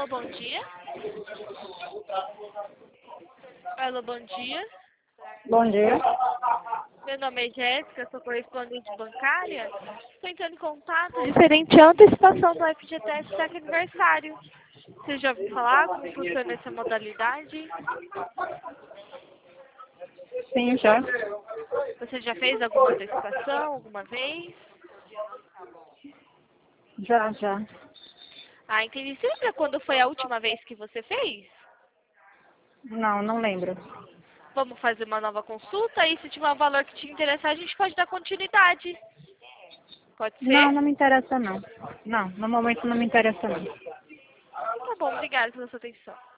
Alô, bom dia. Alô, bom dia. Bom dia. Meu nome é Jéssica, sou correspondente bancária. Estou entrando em contato referente à antecipação do FGTS Tech Aniversário. Você já ouviu falar como funciona essa modalidade? Sim, já. Você já fez alguma antecipação alguma vez? Já. Ah, entendi. Você lembra quando foi a última vez que você fez? Não lembro. Vamos fazer uma nova consulta e se tiver um valor que te interessar, a gente pode dar continuidade. Pode ser? Não me interessa não. Não, no momento não me interessa não. Tá bom, obrigada pela sua atenção.